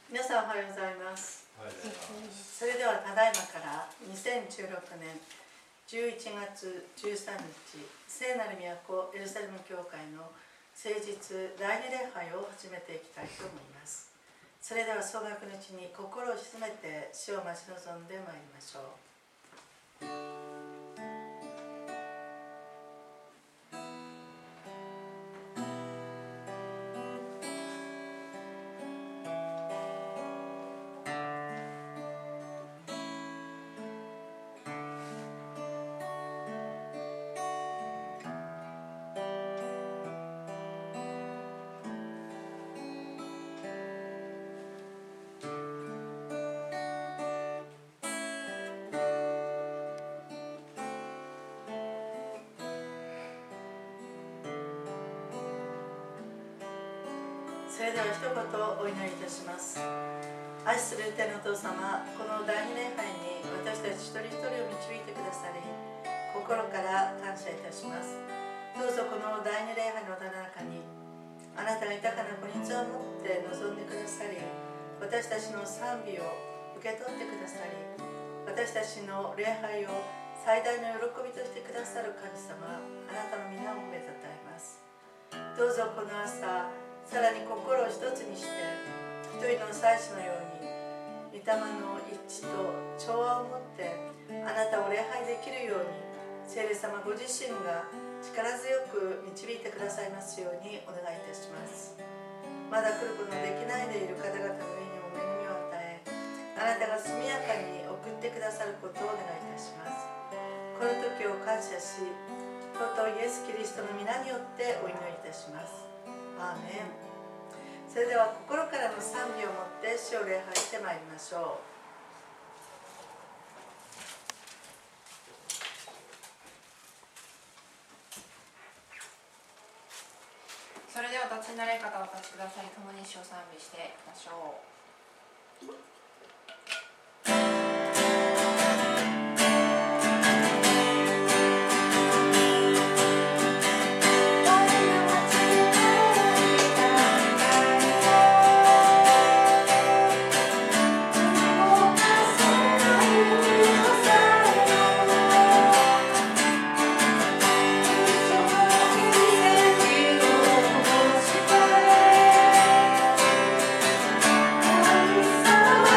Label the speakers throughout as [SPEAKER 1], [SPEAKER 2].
[SPEAKER 1] 皆さんおはようございます。
[SPEAKER 2] おはようございます。
[SPEAKER 1] それではただいまから2016年11月13日、聖なる都エルサレム教会の聖日第二礼拝を始めていきたいと思います。それでは総額のうちに心を静めて主を待ち望んでまいりましょう。それでは一言お祈りいたします。愛する天のお父様、この第二礼拝に私たち一人一人を導いてくださり、心から感謝いたします。どうぞこの第二礼拝のた中にあなたが豊かなご日を持って臨んでくださり、私たちの賛美を受け取ってくださり、私たちの礼拝を最大の喜びとしてくださる神様、あなたの皆を褒めたたえます。どうぞこの朝、さらに心を一つにして一人の祭司のように御霊の一致と調和を持ってあなたを礼拝できるように、聖霊様ご自身が力強く導いてくださいますようにお願いいたします。まだ来ることのできないでいる方々の上にも恵みを与え、あなたが速やかに送ってくださることをお願いいたします。この時を感謝し、とうとうイエス・キリストの皆によってお祈りいたします。アーメン。それでは心からの賛美をもって主を礼拝してまいりましょう。
[SPEAKER 3] それではお立ちになれる方はお立ちください。共に主を賛美していきましょう。
[SPEAKER 4] Oh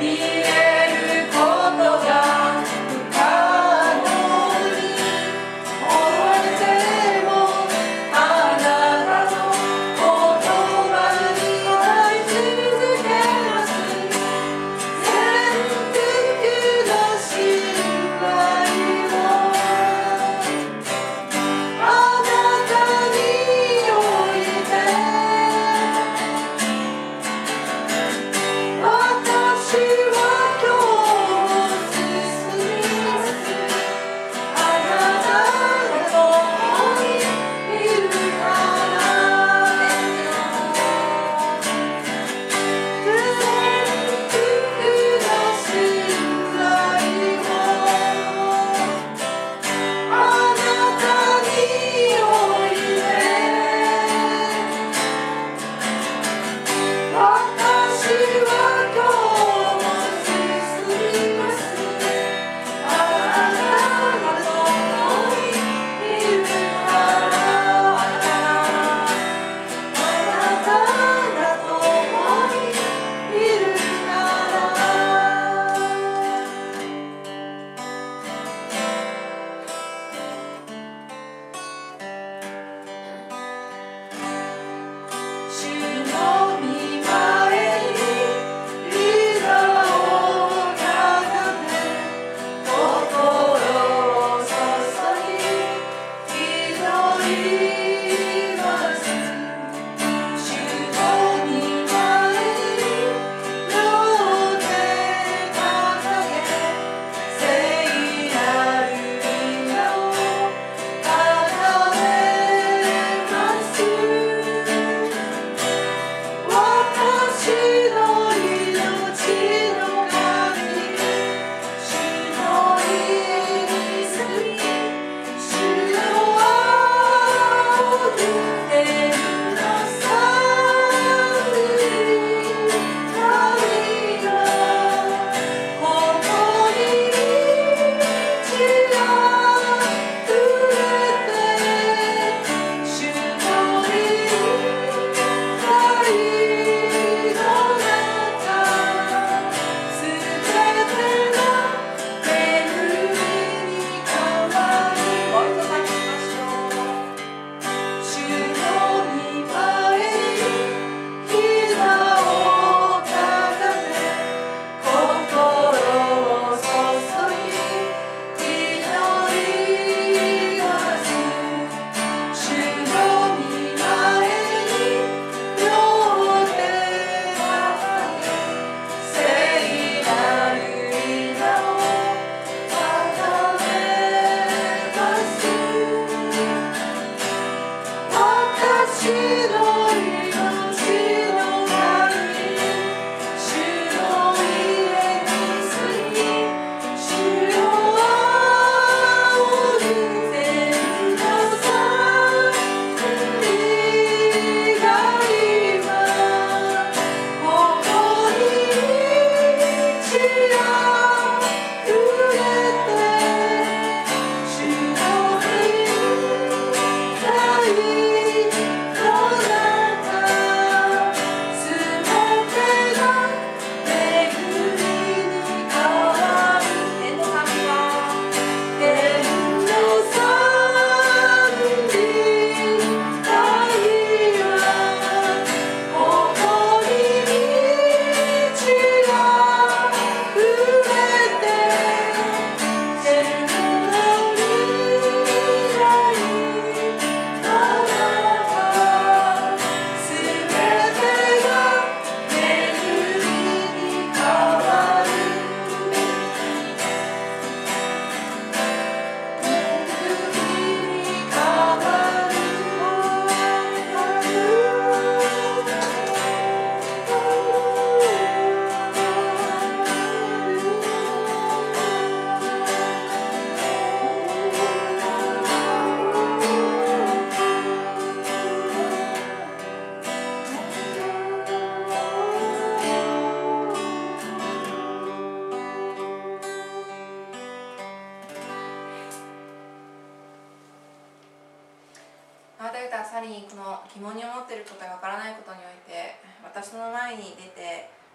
[SPEAKER 3] サリーにこの疑問に思っていることやわからないことにおいて私の前に出て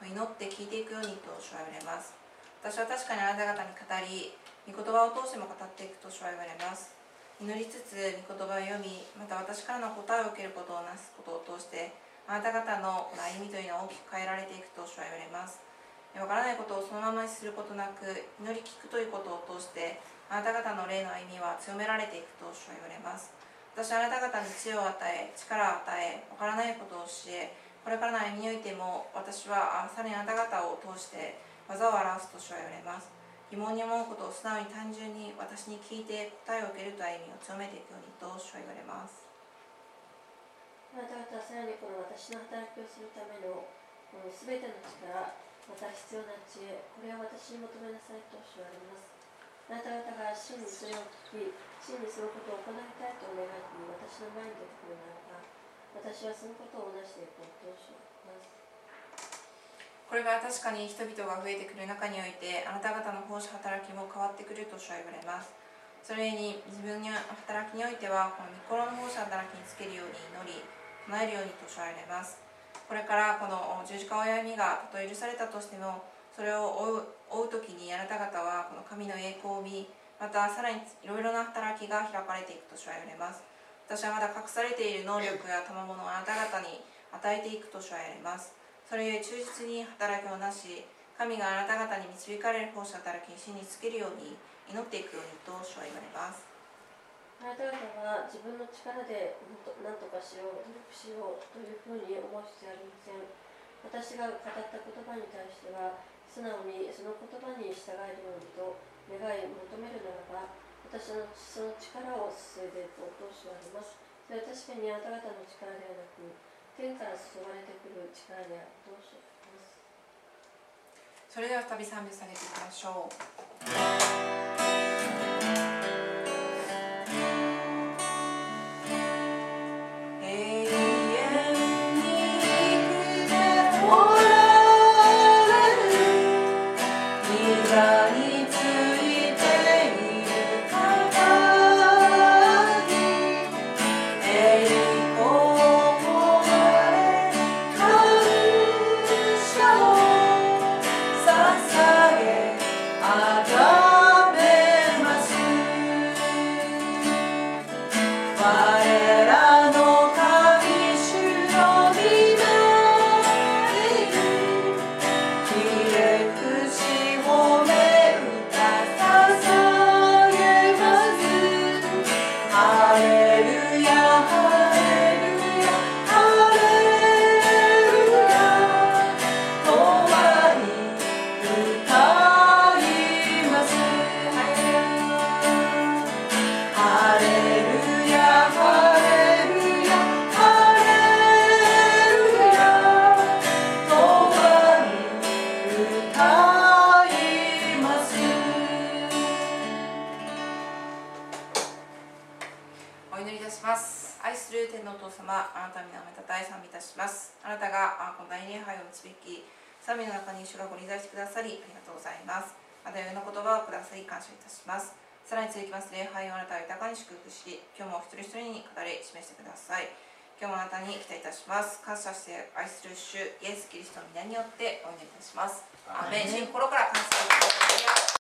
[SPEAKER 3] 祈って聞いていくようにと主は言われます。私は確かにあなた方に語り、御言葉を通しても語っていくと主は言われます。祈りつつ御言葉を読み、また私からの答えを受けることをなすことを通して、あなた方の歩みというのは大きく変えられていくと主は言われます。わからないことをそのままにすることなく、祈り聞くということを通して、あなた方の霊の歩みは強められていくと主は言われます。私はあなた方に知恵を与え、力を与え、わからないことを教え、これからの歩みにおいても、私はさらにあなた方を通して技を表すと主は言われます。疑問に思うことを素直に単純に私に聞いて答えを受けると歩みを強めていくようにと主は言われます。
[SPEAKER 2] あなた方はさらにこの私の働きをするためのこのすべての力、また必要な知恵、これを私に求めなさいと主は言われます。あなた方が真にそれを聞き、真にそのことを行いたいと願いに私の前に出てくるならば、私はそのことをなしていこうと主は言われます。
[SPEAKER 3] これから確かに人々が増えてくる中において、あなた方の奉仕働きも変わってくると主は言われます。それに自分の働きにおいては、この御心の奉仕働きにつけるように祈り、唱えるようにと主は言われます。これからこの十字架を歩みがたとえ許されたとしても、それを追うときにあなた方はこの神の栄光を見、またさらにいろいろな働きが開かれていくと主は言われます。私はまだ隠されている能力や賜物をあなた方に与えていくと主は言われます。それゆえ忠実に働きをなし、神があなた方に導かれる奉仕働きに真につけるように祈っていくようにと主は言われます。
[SPEAKER 2] あなた方は自分の力で何とかしよう、努力しようというふうに思う必要ありません。私が語った言葉に対しては、素直にその言葉に従えるようにと願い求めるならば、私のその力を注いでいこうと主は言います。それは確かにあなた方の力ではなく、天から注がれてくる力であると主は言います。
[SPEAKER 3] それでは再び賛美されていきましょう。神の中に主がご臨在してくださりありがとうございます。また上の言葉をくださり感謝いたします。さらに続きます礼拝をあなたは豊かに祝福し、今日も一人一人に語り示してください。今日もあなたに期待いたします。感謝して愛する主イエス・キリストの皆によってお祈りいたします。アーメン。心から感謝をいたします。